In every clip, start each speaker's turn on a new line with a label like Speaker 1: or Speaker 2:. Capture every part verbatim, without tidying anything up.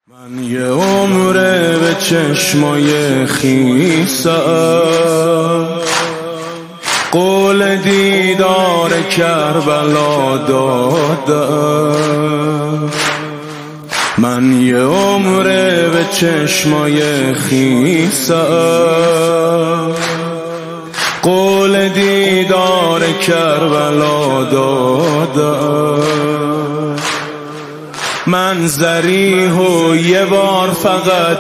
Speaker 1: من یه عمره به چشمای خیسم قول دیدار کربلا دادم. من یه عمره به چشمای خیسم قول دیدار کربلا دادم. من ذریح و یه بار فقط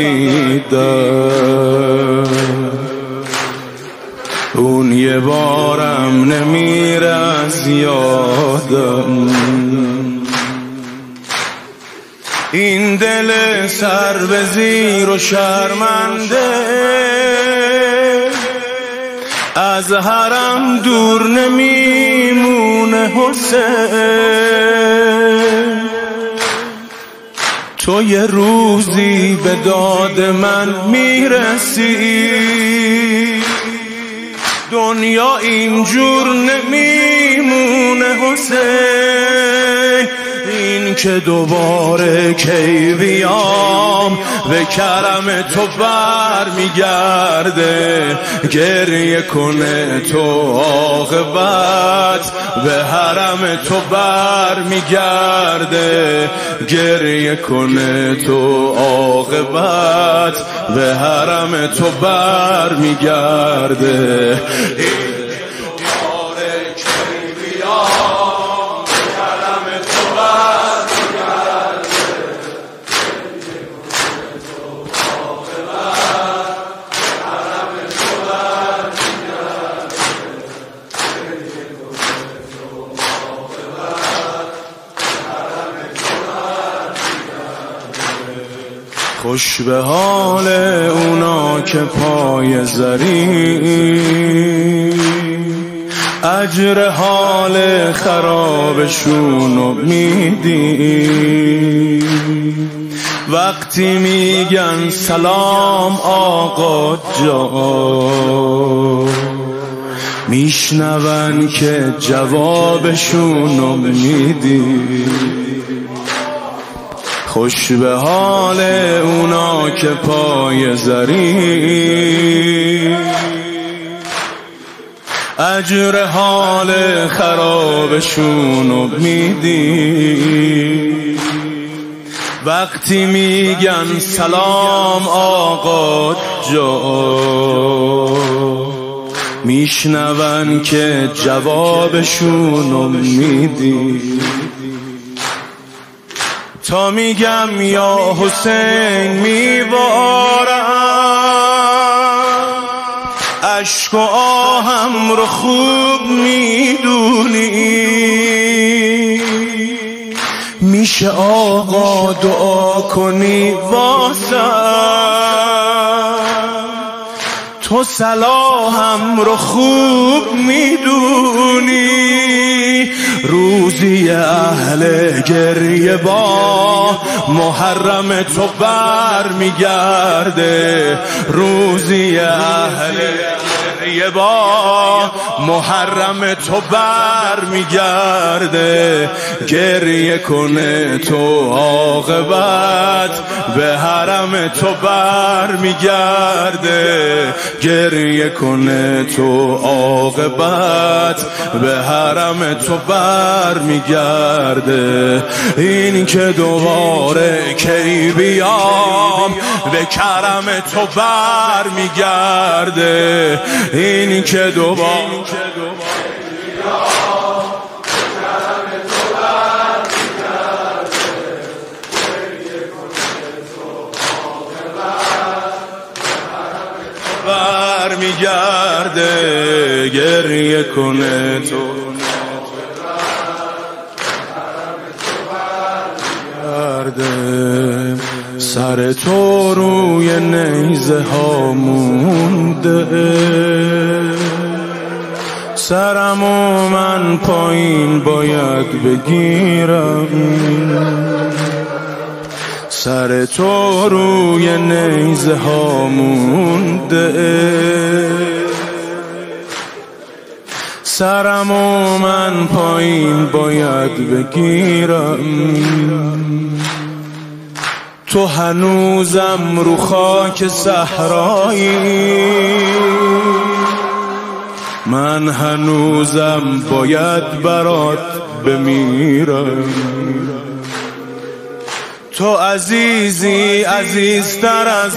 Speaker 1: دیدم، اون یه بارم نمیره از یادم. این دل سر به زیر و شرمنده از حرم دور نمیمونه حسین. تو یه روزی به داد من میرسی، دنیا اینجور نمیمونه حسین. این که دوباره کی بیام به کرم تو بر میگرده، گریه کنه تو عاقبت به حرم تو بر میگرده، گریه کنه تو عاقبت به حرم تو بر میگرده. خوش به حال اونا که پای زری، اجر حال خرابشونو میدی. وقتی میگن سلام آقا جان، میشنون که جوابشونو میدی. خوش به حال اونا که پای زری، اجر حال خرابشونو میدی. وقتی میگن سلام آقا جان، میشنون که جوابشونو میدی. تا میگم یا حسین میبارم، عشق و آهم رو خوب میدونی. میشه آقا دعا کنی واسم، تو صلاحم رو خوب میدونی. روزی اهل گریه با محرم تو بر میگرده، روزی اهل گریه با محرم تو بر میگرده. گریه کنه تو عاقبت به حرم تو بر میگرده، گریه کنه تو عاقبت به حرم تو بر میگرده. این که دوباره کی بیام به کرم تو بر میگرده، این که دوباره بر میگرده، گریه کنه تو سر تو روی نیزه ها مونده، سرم و من پایین باید بگیرم. سر تو روی نیزه ها مونده، سرم و من پایین باید بگیرم. تو هنوزم رو خاک صحرایی، من هنوزم باید برات بمیرم. تو عزیزی عزیزتر از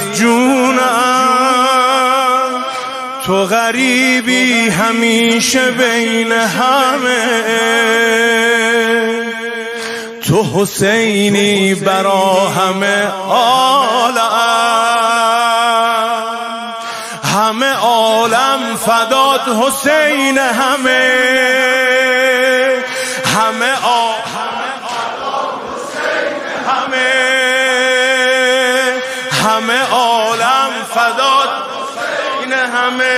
Speaker 1: جونم، تو غریبی همیشه بین همه، تو حسینی برا همه عالم، همه عالم فدات حسین، همه همه همه همه عالم فدات حسین، همه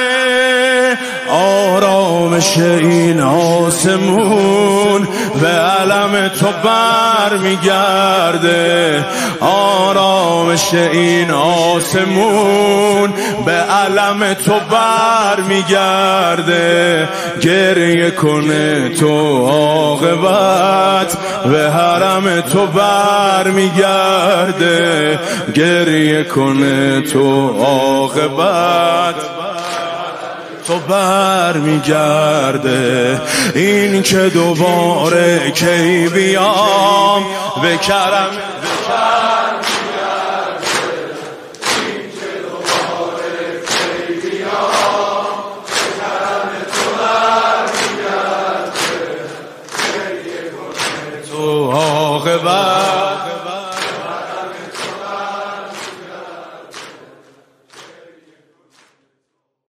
Speaker 1: آرامش این آسمون به علم تو بر میگرده، آرامش این آسمون به علم تو بر میگرده. گریه کنه تو عاقبت به حرم تو بر میگرده، گریه کنه تو عاقبت تو بر میگرده. این که دوباره کی بیام به کرم